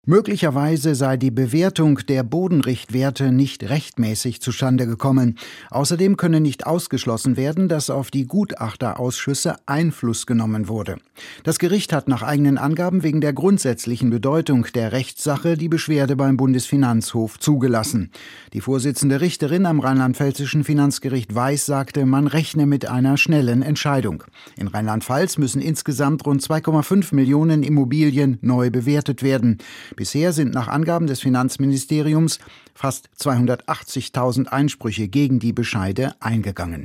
Möglicherweise sei die Bewertung der Bodenrichtwerte nicht rechtmäßig zustande gekommen. Außerdem könne nicht ausgeschlossen werden, dass auf die Gutachterausschüsse Einfluss genommen wurde. Das Gericht hat nach eigenen Angaben wegen der grundsätzlichen Bedeutung der Rechtssache die Beschwerde beim Bundesfinanzhof zugelassen. Die Vorsitzende Richterin am rheinland-pfälzischen Finanzgericht Weiß sagte, man rechne mit einer schnellen Entscheidung. In Rheinland-Pfalz müssen insgesamt rund 2,5 Millionen Immobilien neu bewertet werden. Bisher sind nach Angaben des Finanzministeriums fast 280.000 Einsprüche gegen die Bescheide eingegangen.